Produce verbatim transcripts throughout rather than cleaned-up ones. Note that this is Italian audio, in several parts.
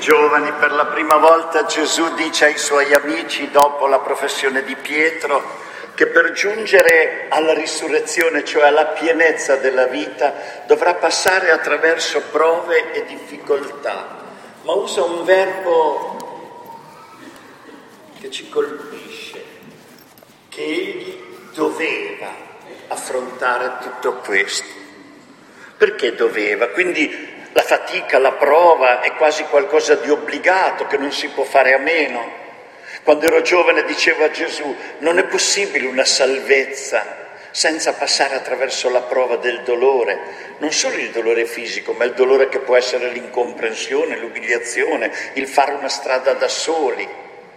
Giovani, per la prima volta Gesù dice ai suoi amici, dopo la professione di Pietro, che per giungere alla risurrezione, cioè alla pienezza della vita, dovrà passare attraverso prove e difficoltà. Ma usa un verbo che ci colpisce, che egli doveva affrontare tutto questo. Perché doveva? Quindi la fatica, la prova è quasi qualcosa di obbligato che non si può fare a meno. Quando ero giovane dicevo a Gesù: non è possibile una salvezza senza passare attraverso la prova del dolore, non solo il dolore fisico, ma il dolore che può essere l'incomprensione, l'umiliazione, il fare una strada da soli.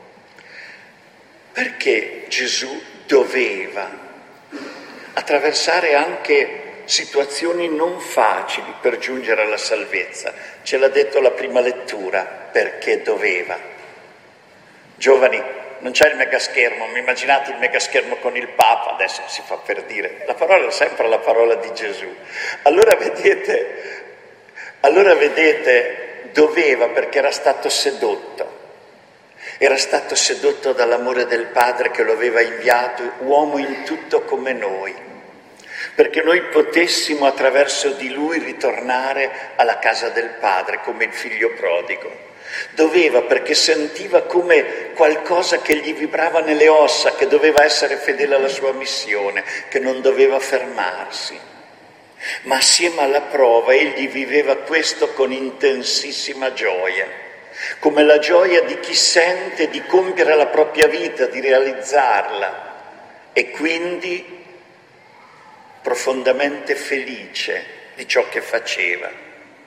Perché Gesù doveva attraversare anche situazioni non facili per giungere alla salvezza? Ce l'ha detto la prima lettura, perché doveva. Giovani, non c'è il megaschermo, mi immaginate il megaschermo con il Papa, adesso si fa per dire, la parola è sempre la parola di Gesù. Allora vedete, allora vedete, doveva perché era stato sedotto, era stato sedotto dall'amore del Padre che lo aveva inviato, uomo in tutto come noi, perché noi potessimo attraverso di lui ritornare alla casa del Padre come il figlio prodigo. Doveva perché sentiva come qualcosa che gli vibrava nelle ossa, che doveva essere fedele alla sua missione, che non doveva fermarsi. Ma assieme alla prova egli viveva questo con intensissima gioia, come la gioia di chi sente di compiere la propria vita, di realizzarla, e quindi profondamente felice di ciò che faceva.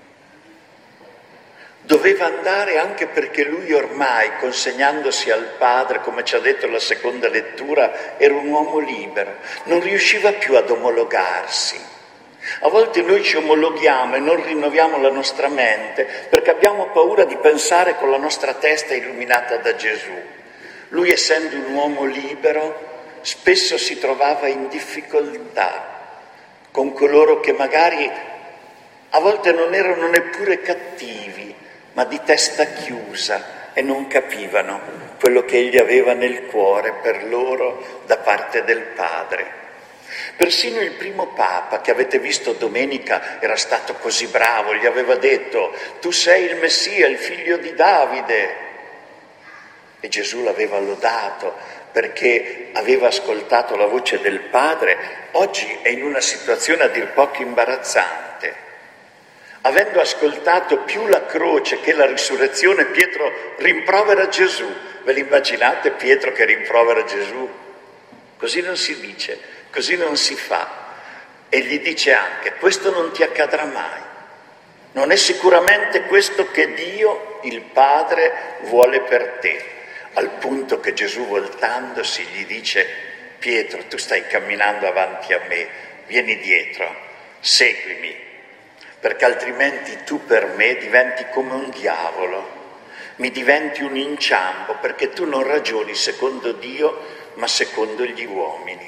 Doveva andare anche perché lui ormai, consegnandosi al Padre, come ci ha detto la seconda lettura, era un uomo libero, non riusciva più ad omologarsi. A volte noi ci omologhiamo e non rinnoviamo la nostra mente perché abbiamo paura di pensare con la nostra testa illuminata da Gesù. Lui, essendo un uomo libero, spesso si trovava in difficoltà con coloro che magari a volte non erano neppure cattivi, ma di testa chiusa, e non capivano quello che egli aveva nel cuore per loro da parte del Padre. Persino il primo Papa che avete visto domenica era stato così bravo, gli aveva detto: tu sei il Messia, il figlio di Davide. E Gesù l'aveva lodato perché aveva ascoltato la voce del Padre. Oggi è in una situazione a dir poco imbarazzante. Avendo ascoltato più la croce che la risurrezione, Pietro rimprovera Gesù. Ve l'immaginate Pietro che rimprovera Gesù? Così non si dice, così non si fa. E gli dice anche: questo non ti accadrà mai. Non è sicuramente questo che Dio, il Padre, vuole per te. Al punto che Gesù, voltandosi, gli dice: Pietro, tu stai camminando avanti a me, vieni dietro, seguimi. Perché altrimenti tu per me diventi come un diavolo, mi diventi un inciampo, perché tu non ragioni secondo Dio, ma secondo gli uomini.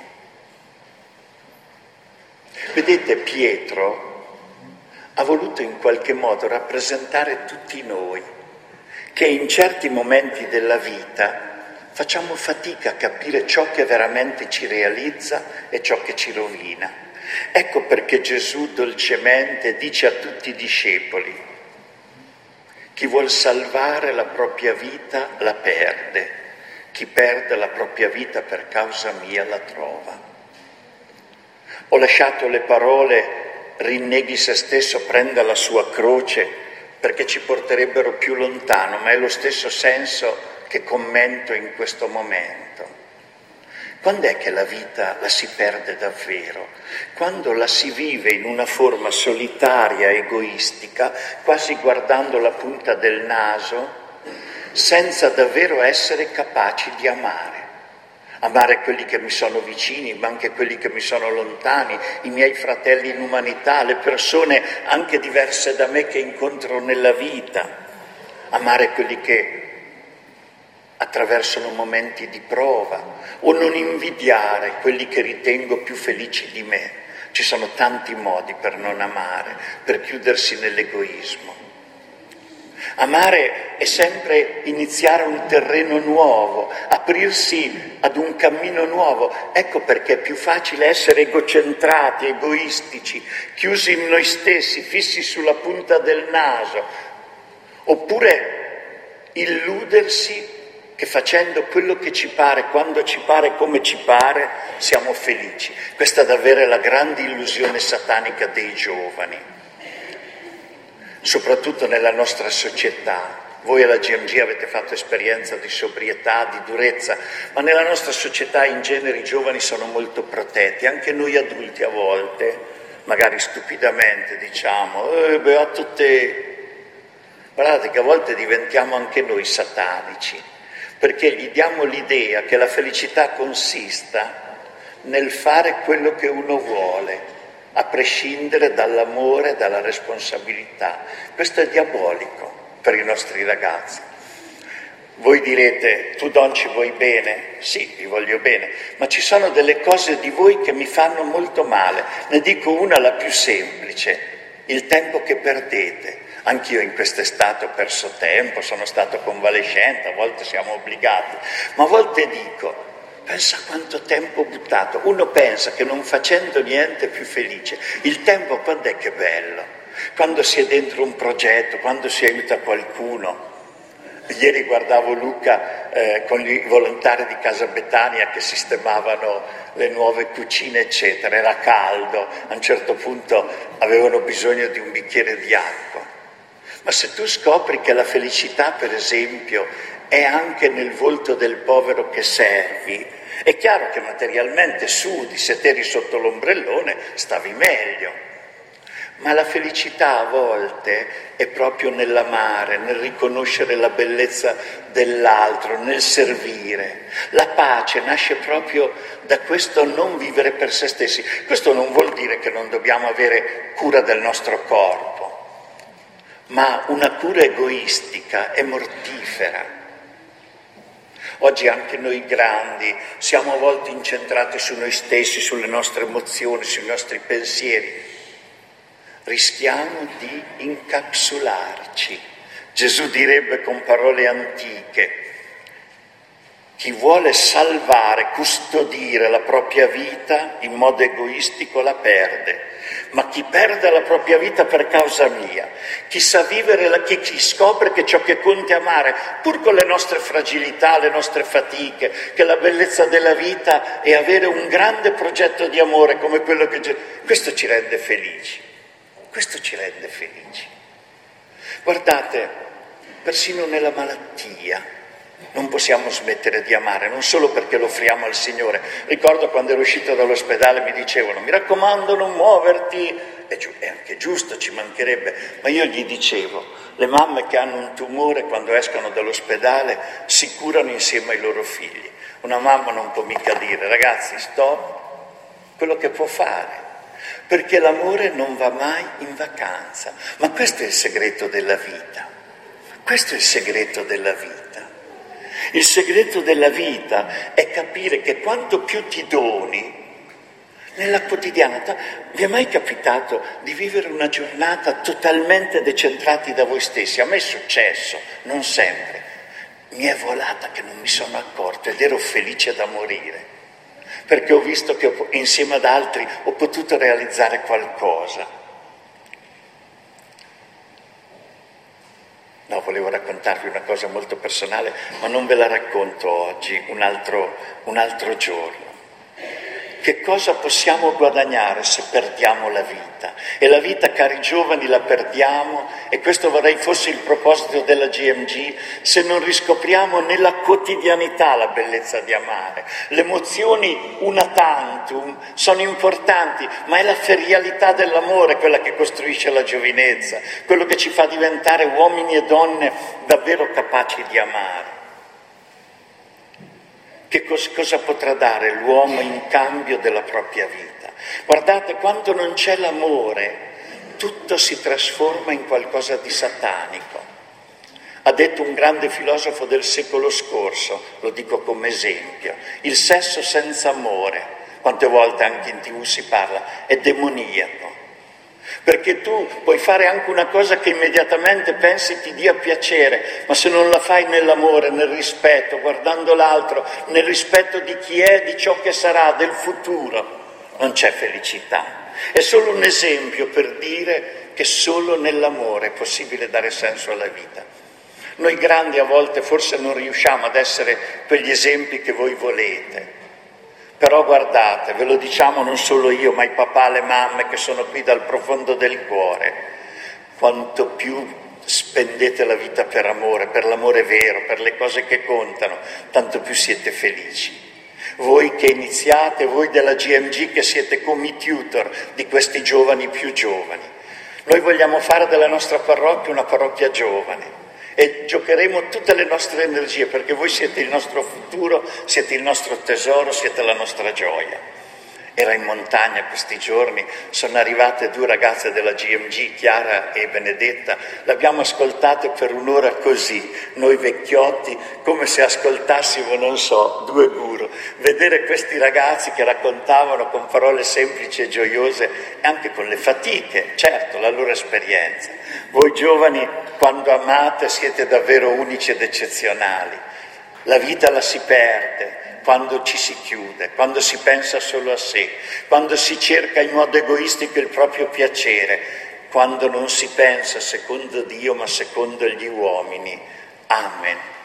Vedete, Pietro ha voluto in qualche modo rappresentare tutti noi, che in certi momenti della vita facciamo fatica a capire ciò che veramente ci realizza e ciò che ci rovina. Ecco perché Gesù dolcemente dice a tutti i discepoli: chi vuol salvare la propria vita la perde, chi perde la propria vita per causa mia la trova. Ho lasciato le parole rinneghi se stesso, prenda la sua croce, perché ci porterebbero più lontano, ma è lo stesso senso che commento in questo momento. Quando è che la vita la si perde davvero? Quando la si vive in una forma solitaria, egoistica, quasi guardando la punta del naso, senza davvero essere capaci di amare. Amare quelli che mi sono vicini, ma anche quelli che mi sono lontani, i miei fratelli in umanità, le persone anche diverse da me che incontro nella vita. Amare quelli che attraversano momenti di prova, o non invidiare quelli che ritengo più felici di me. Ci sono tanti modi per non amare, per chiudersi nell'egoismo. Amare è sempre iniziare un terreno nuovo, aprirsi ad un cammino nuovo. Ecco perché è più facile essere egocentrati, egoistici, chiusi in noi stessi, fissi sulla punta del naso, oppure illudersi che facendo quello che ci pare, quando ci pare, come ci pare, siamo felici. Questa davvero è la grande illusione satanica dei giovani. Soprattutto nella nostra società. Voi alla G M G avete fatto esperienza di sobrietà, di durezza, ma nella nostra società in genere i giovani sono molto protetti, anche noi adulti a volte, magari stupidamente diciamo, eh, beato te. Guardate che a volte diventiamo anche noi satanici, perché gli diamo l'idea che la felicità consista nel fare quello che uno vuole, a prescindere dall'amore, dalla responsabilità. Questo è diabolico per i nostri ragazzi. Voi direte, tu Don ci vuoi bene? Sì, vi voglio bene, ma ci sono delle cose di voi che mi fanno molto male. Ne dico una, la più semplice, il tempo che perdete. Anch'io in quest'estate ho perso tempo, sono stato convalescente, a volte siamo obbligati, ma a volte dico, pensa quanto tempo ho buttato. Uno pensa che non facendo niente è più felice. Il tempo quando è che è bello? Quando si è dentro un progetto, quando si aiuta qualcuno. Ieri guardavo Luca eh, con i volontari di Casa Betania che sistemavano le nuove cucine, eccetera. Era caldo, a un certo punto avevano bisogno di un bicchiere di acqua. Ma se tu scopri che la felicità, per esempio, è anche nel volto del povero che servi, è chiaro che materialmente sudi, se t'eri sotto l'ombrellone stavi meglio, ma la felicità a volte è proprio nell'amare, nel riconoscere la bellezza dell'altro, nel servire. La pace nasce proprio da questo non vivere per se stessi. Questo non vuol dire che non dobbiamo avere cura del nostro corpo, ma una cura egoistica è mortifera. Oggi anche noi grandi siamo a volte incentrati su noi stessi, sulle nostre emozioni, sui nostri pensieri. Rischiamo di incapsularci. Gesù direbbe con parole antiche, chi vuole salvare, custodire la propria vita in modo egoistico la perde. Ma chi perde la propria vita per causa mia, chi sa vivere, la, chi, chi scopre che ciò che conta è amare, pur con le nostre fragilità, le nostre fatiche, che la bellezza della vita è avere un grande progetto di amore come quello che... Questo ci rende felici, questo ci rende felici. Guardate, persino nella malattia non possiamo smettere di amare, non solo perché lo offriamo al Signore. Ricordo quando ero uscito dall'ospedale mi dicevano, mi raccomando non muoverti, è, giu- è anche giusto, ci mancherebbe, ma io gli dicevo, le mamme che hanno un tumore quando escono dall'ospedale si curano insieme ai loro figli. Una mamma non può mica dire, ragazzi stop, quello che può fare, perché l'amore non va mai in vacanza. Ma questo è il segreto della vita, questo è il segreto della vita. Il segreto della vita è capire che quanto più ti doni nella quotidianità. Vi è mai capitato di vivere una giornata totalmente decentrati da voi stessi? A me è successo, non sempre. Mi è volata che non mi sono accorto ed ero felice da morire, perché ho visto che ho, insieme ad altri ho potuto realizzare qualcosa. No, volevo raccontarvi una cosa molto personale, ma non ve la racconto oggi, un altro, un altro giorno. Che cosa possiamo guadagnare se perdiamo la vita? E la vita, cari giovani, la perdiamo, e questo vorrei fosse il proposito della G M G, se non riscopriamo nella quotidianità la bellezza di amare. Le emozioni una tantum sono importanti, ma è la ferialità dell'amore quella che costruisce la giovinezza, quello che ci fa diventare uomini e donne davvero capaci di amare. Che cos- cosa potrà dare l'uomo in cambio della propria vita? Guardate, quando non c'è l'amore, tutto si trasforma in qualcosa di satanico. Ha detto un grande filosofo del secolo scorso, lo dico come esempio, il sesso senza amore, quante volte anche in tivù si parla, è demoniaco. Perché tu puoi fare anche una cosa che immediatamente pensi ti dia piacere, ma se non la fai nell'amore, nel rispetto, guardando l'altro, nel rispetto di chi è, di ciò che sarà, del futuro, non c'è felicità. È solo un esempio per dire che solo nell'amore è possibile dare senso alla vita. Noi grandi a volte forse non riusciamo ad essere quegli esempi che voi volete. Però guardate, ve lo diciamo non solo io, ma i papà, le mamme che sono qui dal profondo del cuore, quanto più spendete la vita per amore, per l'amore vero, per le cose che contano, tanto più siete felici. Voi che iniziate, voi della G M G che siete come tutor di questi giovani più giovani. Noi vogliamo fare della nostra parrocchia una parrocchia giovane. E giocheremo tutte le nostre energie perché voi siete il nostro futuro, siete il nostro tesoro, siete la nostra gioia. Era in montagna questi giorni, sono arrivate due ragazze della G M G, Chiara e Benedetta, l'abbiamo ascoltate per un'ora così, noi vecchiotti, come se ascoltassimo, non so, due guru. Vedere questi ragazzi che raccontavano con parole semplici e gioiose, e anche con le fatiche, certo, la loro esperienza. Voi giovani, quando amate, siete davvero unici ed eccezionali. La vita la si perde quando ci si chiude, quando si pensa solo a sé, quando si cerca in modo egoistico il proprio piacere, quando non si pensa secondo Dio ma secondo gli uomini. Amen.